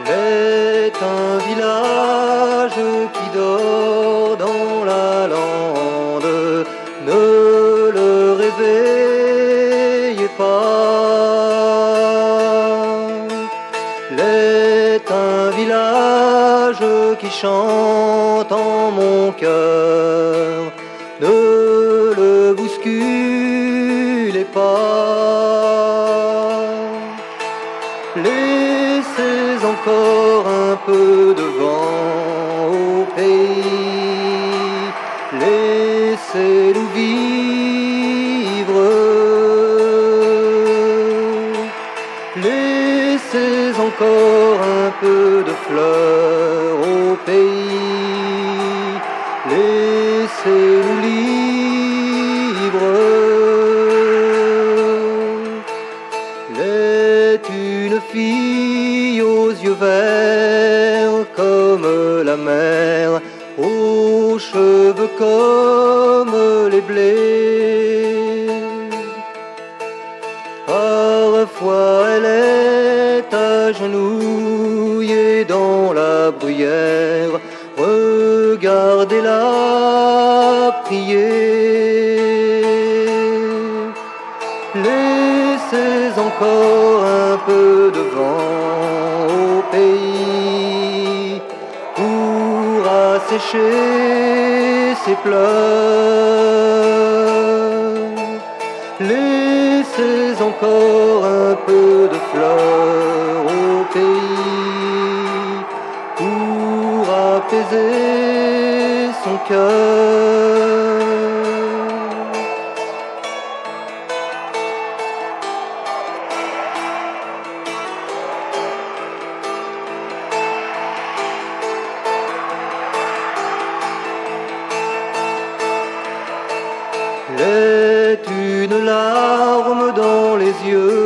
Est un village qui dort dans la lande, ne le réveillez pas. L'est un village qui chante en mon cœur, ne le bousculez pas. Laissez encore un peu de vent au pays, laissez-nous vivre. Laissez encore un peu de fleurs au pays, laissez-nous libres. L'est une fille aux yeux verts comme la mer, aux cheveux comme les blés. Parfois elle est agenouillée dans la bruyère, regardez-la prier. Laissez encore un peu de vent au pays pour assécher ses pleurs. Laissez encore un peu de fleurs au pays pour apaiser son cœur. L'est une larme dans les yeux